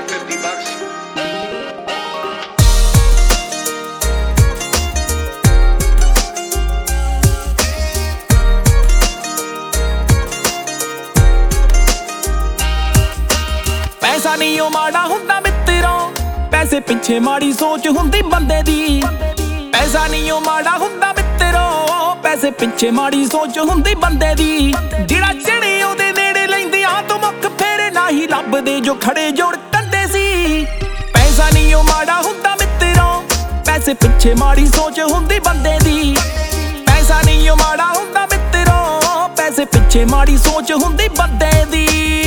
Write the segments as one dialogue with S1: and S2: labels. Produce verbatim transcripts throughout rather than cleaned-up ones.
S1: that fifty bucks?
S2: पैसा नहीं ओ माड़ा हुंदा मित्रो, पैसे पिछे माड़ी सोच हुंदी बंदे दी। पैसा नहीं ओ माड़ा हुंदा मित्रो, पैसे पिछे माड़ी सोच हुंदी बंदे दी। जिहड़ा चढ़े ओदे नेड़े लैंदे आ तूं मुख फेरे नाही लभदे जो खड़े जोड़ कंदे सी। पैसा नहीं ओ माड़ा हुंदा मित्रो, पैसे पिछे माड़ी सोच हुंदी बंदे दी। पैसा नहीं ओ माड़ा हुंदा मित्रो, पैसे पिछे माड़ी सोच हुंदी बंदे दी।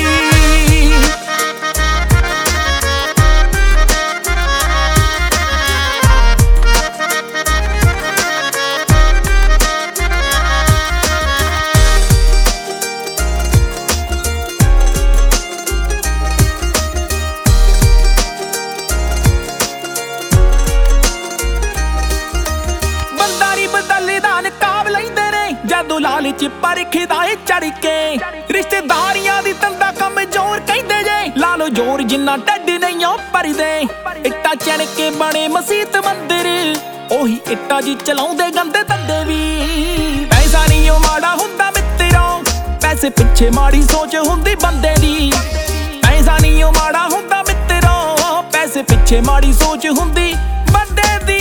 S2: ਜਦੋਂ ਲਾਲਚ ਪਰਖਦਾ ਏ ਚੜ ਕੇ, ਰਿਸ਼ਤੇਦਾਰੀਆਂ ਦੀ ਤੰਦਾ ਕਮਜ਼ੋਰ ਕਹਿੰਦੇ ਜੇ। ਲਾ ਲੋ ਜ਼ੋਰ ਜਿੰਨਾ ਢੱਡ ਨਹੀਂ ਓ ਭਰਦੇ। ਇੱਟਾਂ ਚਣ ਕੇ ਬਣੇ ਮਸੀਤ ਮੰਦਿਰ, ਉਹੀ ਇੱਟਾਂ ਜੀ ਚਲਾਉਂਦੇ ਗੰਦੇ ਧੰਦੇ ਵੀ। ਪੈਸਾ ਨਹੀਂ ਓ ਮਾੜਾ ਹੁੰਦਾ ਮਿੱਤਰੋ, ਪੈਸੇ ਪਿੱਛੇ ਮਾੜੀ ਸੋਚ ਹੁੰਦੀ ਬੰਦੇ ਦੀ। ਪੈਸਾ ਨਹੀਂ ਓ ਮਾੜਾ ਹੁੰਦਾ ਮਿੱਤਰੋ, ਪੈਸੇ ਪਿੱਛੇ ਮਾੜੀ ਸੋਚ ਹੁੰਦੀ ਬੰਦੇ ਦੀ।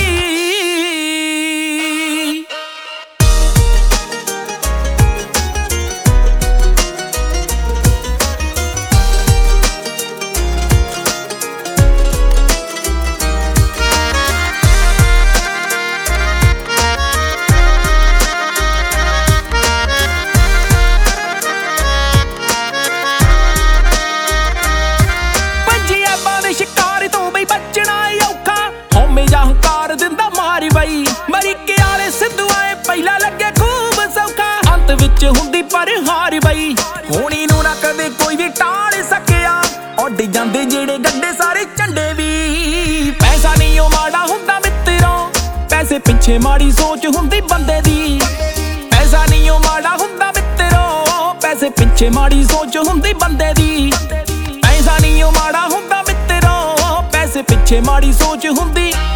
S2: ਮਰੀ ਕੇ ਆਲੇ ਸਿੱਧੂ ਆਏ ਪਹਿਲਾਂ ਲੱਗੇ ਖੂਬ ਸੌਖਾ, ਅੰਤ ਵਿੱਚ ਹੁੰਦੀ ਪਰ ਹਾਰ ਬਈ। ਹੋਣੀ ਨੂੰ ਨਾ ਕਦੇ ਕੋਈ ਵੀ ਟਾਲ ਸਕਿਆ, ਉੱਡ ਜਾਂਦੇ ਜਿਹੜੇ ਗੱਡੇ ਸਾਰੇ ਝੰਡੇ ਵੀ। ਪੈਸਾ ਨਹੀਂ ਓ ਮਾੜਾ ਹੁੰਦਾ ਮਿੱਤਰੋ, ਪੈਸੇ ਪਿੱਛੇ ਮਾੜੀ ਸੋਚ ਹੁੰਦੀ ਬੰਦੇ ਦੀ। ਪੈਸਾ ਨਹੀਂ ਓ ਮਾੜਾ ਹੁੰਦਾ ਮਿੱਤਰੋ, ਪੈਸੇ ਪਿੱਛੇ ਮਾੜੀ ਸੋਚ ਹੁੰਦੀ ਬੰਦੇ ਦੀ। ਪੈਸਾ ਨਹੀਂ ਓ ਮਾੜਾ ਹੁੰਦਾ ਮਿੱਤਰੋ, ਪੈਸੇ ਪਿੱਛੇ ਮਾੜੀ ਸੋਚ ਹੁੰਦੀ